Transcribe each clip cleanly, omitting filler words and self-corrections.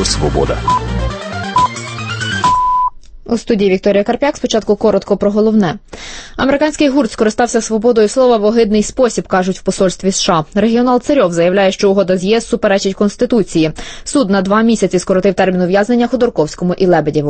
Свобода. У студії Вікторія Карп'як. Спочатку коротко про головне. Американський гурт скористався свободою слова в огидний спосіб, кажуть в посольстві США. Регіонал Царьов заявляє, що угода з ЄС суперечить Конституції. Суд на 2 місяці скоротив термін ув'язнення Ходорковському і Лебедєву.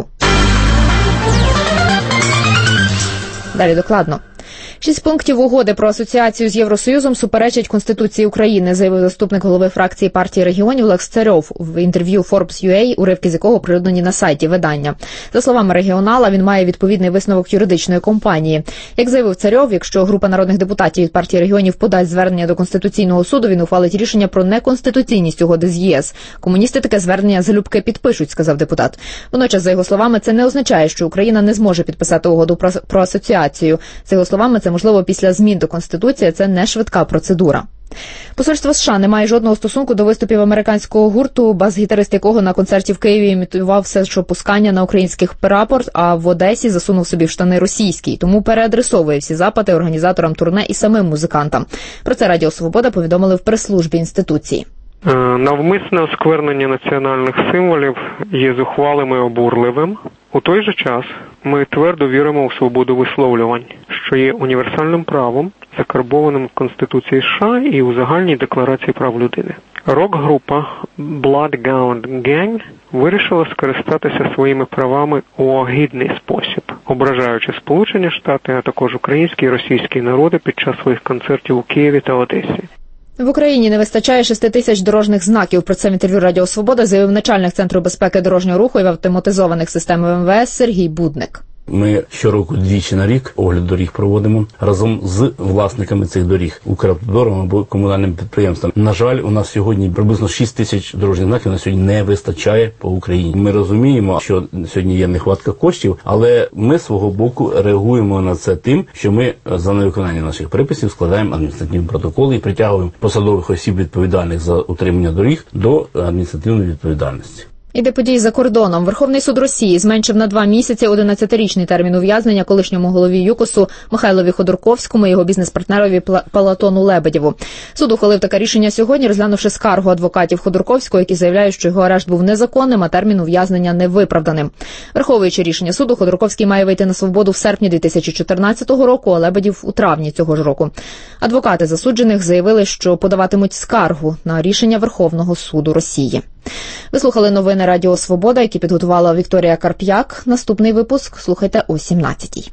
Далі докладно. 6 пунктів угоди про асоціацію з Євросоюзом суперечать Конституції України, заявив заступник голови фракції партії регіонів Лекс Царьов в інтерв'ю Forbes.ua, уривки з якого оприлюднені на сайті видання. За словами регіонала, він має відповідний висновок юридичної компанії. Як заявив Царьов, якщо група народних депутатів від партії регіонів подасть звернення до Конституційного суду, він ухвалить рішення про неконституційність угоди з ЄС. Комуністи таке звернення залюбки підпишуть, сказав депутат. Водночас, за його словами, це не означає, що Україна не зможе підписати угоду про асоціацію. За його словами, це можливо після змін до Конституції, це не швидка процедура. Посольство США не має жодного стосунку до виступів американського гурту, бас-гітарист якого на концерті в Києві імітував все, що пускання на українських прапор, а в Одесі засунув собі в штани російський. Тому переадресовує всі запити організаторам турне і самим музикантам. Про це Радіо Свобода повідомили в прес-службі інституції. Навмисне осквернення національних символів є зухвалим і обурливим. У той же час ми твердо віримо у свободу висловлювань, що є універсальним правом, закарбованим в Конституції США і у Загальній декларації прав людини. Рок-група Bloodhound Gang вирішила скористатися своїми правами у огидний спосіб, ображаючи Сполучені Штати, а також українські і російські народи під час своїх концертів у Києві та Одесі. В Україні не вистачає 6 тисяч дорожніх знаків. Про це в інтерв'ю Радіо Свобода заявив начальник Центру безпеки дорожнього руху і автоматизованих систем МВС Сергій Будник. Ми щороку двічі на рік огляд доріг проводимо разом з власниками цих доріг, Укравтодором або комунальним підприємством. На жаль, у нас сьогодні приблизно 6 тисяч дорожніх знаків на сьогодні не вистачає по Україні. Ми розуміємо, що сьогодні є нехватка коштів, але ми з свого боку реагуємо на це тим, що ми за невиконання наших приписів складаємо адміністративні протоколи і притягуємо посадових осіб, відповідальних за утримання доріг, до адміністративної відповідальності. Іде події за кордоном. Верховний суд Росії зменшив на 2 місяці 11-річний термін ув'язнення колишньому голові ЮКОСу Михайлові Ходорковському і його бізнес-партнерові Платону Лебедєву. Суд ухвалив таке рішення сьогодні, розглянувши скаргу адвокатів Ходорковського, які заявляють, що його арешт був незаконним, а термін ув'язнення невиправданим. Враховуючи рішення суду, Ходорковський має вийти на свободу в серпні 2014 року, а Лебедєв у травні цього ж року. Адвокати засуджених заявили, що подаватимуть скаргу на рішення Верховного суду Росії. Ви слухали новини Радіо Свобода, які підготувала Вікторія Карп'як. Наступний випуск слухайте о 17-й.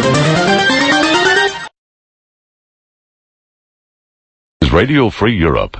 Radio Free Europe.